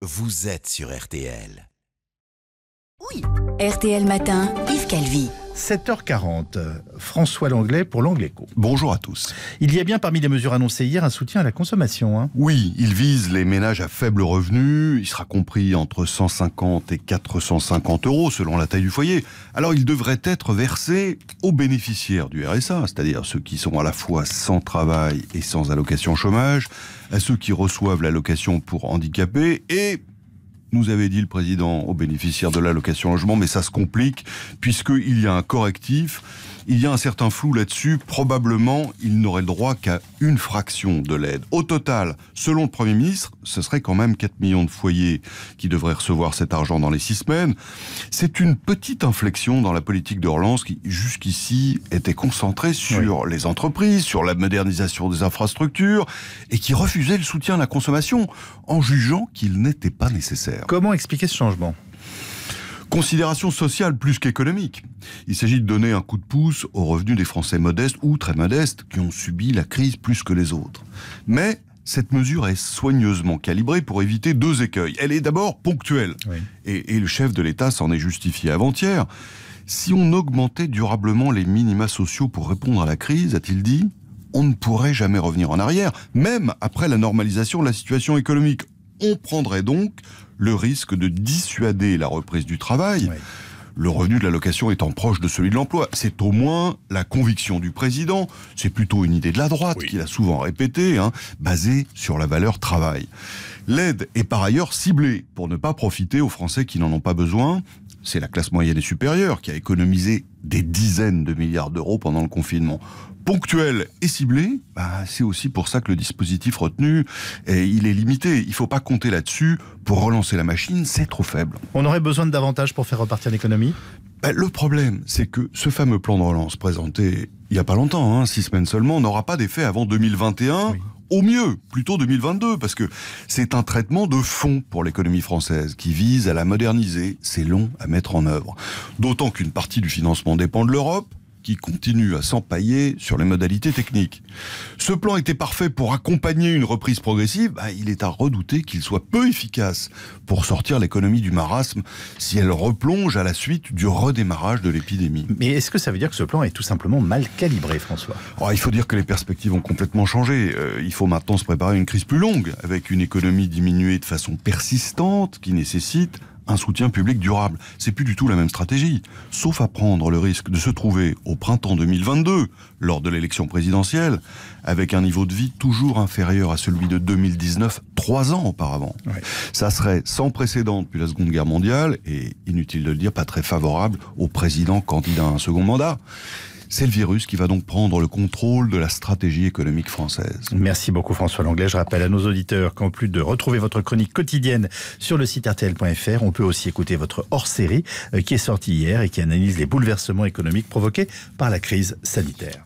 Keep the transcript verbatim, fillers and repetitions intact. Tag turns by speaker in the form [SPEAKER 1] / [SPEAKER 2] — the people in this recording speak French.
[SPEAKER 1] vous êtes sur R T L.
[SPEAKER 2] Oui. R T L Matin, Yves Calvi.
[SPEAKER 3] sept heures quarante, François Langlais pour l'Angléco.
[SPEAKER 4] Bonjour à tous.
[SPEAKER 3] Il y a bien parmi les mesures annoncées hier un soutien à la consommation. Hein.
[SPEAKER 4] Oui, il vise les ménages à faible revenu. Il sera compris entre cent cinquante et quatre cent cinquante euros selon la taille du foyer. Alors il devrait être versé aux bénéficiaires du R S A, c'est-à-dire ceux qui sont à la fois sans travail et sans allocation chômage, à ceux qui reçoivent l'allocation pour handicapés et... nous avait dit le président aux bénéficiaires de l'allocation logement, mais ça se complique puisqu'il y a un correctif, il y a un certain flou là-dessus. Probablement, il n'aurait le droit qu'à une fraction de l'aide. Au total, selon le Premier ministre, ce serait quand même quatre millions de foyers qui devraient recevoir cet argent dans les six semaines. C'est une petite inflexion dans la politique de relance qui, jusqu'ici, était concentrée sur oui. les entreprises, sur la modernisation des infrastructures et qui refusait le soutien à la consommation en jugeant qu'il n'était pas nécessaire.
[SPEAKER 3] Comment expliquer ce changement ?
[SPEAKER 4] Considération sociale plus qu'économique. Il s'agit de donner un coup de pouce aux revenus des Français modestes ou très modestes qui ont subi la crise plus que les autres. Mais cette mesure est soigneusement calibrée pour éviter deux écueils. Elle est d'abord ponctuelle. Oui. Et, et le chef de l'État s'en est justifié avant-hier. Si on augmentait durablement les minima sociaux pour répondre à la crise, a-t-il dit, on ne pourrait jamais revenir en arrière, même après la normalisation de la situation économique. On prendrait donc le risque de dissuader la reprise du travail, oui. le revenu de l'allocation étant proche de celui de l'emploi. C'est au moins la conviction du président, c'est plutôt une idée de la droite oui. qu'il a souvent répétée, hein, basée sur la valeur travail. L'aide est par ailleurs ciblée pour ne pas profiter aux Français qui n'en ont pas besoin. C'est la classe moyenne et supérieure qui a économisé des dizaines de milliards d'euros pendant le confinement. Ponctuel et ciblé, bah, c'est aussi pour ça que le dispositif retenu, est, il est limité. Il ne faut pas compter là-dessus pour relancer la machine, c'est trop faible.
[SPEAKER 3] On aurait besoin de davantage pour faire repartir l'économie ?
[SPEAKER 4] bah, Le problème, c'est que ce fameux plan de relance présenté il n'y a pas longtemps, hein, six semaines seulement, n'aura pas d'effet avant deux mille vingt et un. Oui. Au mieux, plutôt deux mille vingt-deux, parce que c'est un traitement de fond pour l'économie française qui vise à la moderniser. C'est long à mettre en œuvre. D'autant qu'une partie du financement dépend de l'Europe, qui continue à s'empailler sur les modalités techniques. Ce plan était parfait pour accompagner une reprise progressive. Bah, il est à redouter qu'il soit peu efficace pour sortir l'économie du marasme si elle replonge à la suite du redémarrage de l'épidémie.
[SPEAKER 3] Mais est-ce que ça veut dire que ce plan est tout simplement mal calibré, François ?
[SPEAKER 4] Oh, il faut dire que les perspectives ont complètement changé. Euh, il faut maintenant se préparer à une crise plus longue, avec une économie diminuée de façon persistante qui nécessite un soutien public durable. C'est plus du tout la même stratégie. Sauf à prendre le risque de se trouver au printemps deux mille vingt-deux, lors de l'élection présidentielle, avec un niveau de vie toujours inférieur à celui de deux mille dix-neuf, trois ans auparavant. Ouais. Ça serait sans précédent depuis la Seconde Guerre mondiale, et inutile de le dire, pas très favorable au président candidat à un second mandat. C'est le virus qui va donc prendre le contrôle de la stratégie économique française.
[SPEAKER 3] Merci beaucoup François Langlais. Je rappelle à nos auditeurs qu'en plus de retrouver votre chronique quotidienne sur le site R T L point F R, on peut aussi écouter votre hors-série qui est sortie hier et qui analyse les bouleversements économiques provoqués par la crise sanitaire.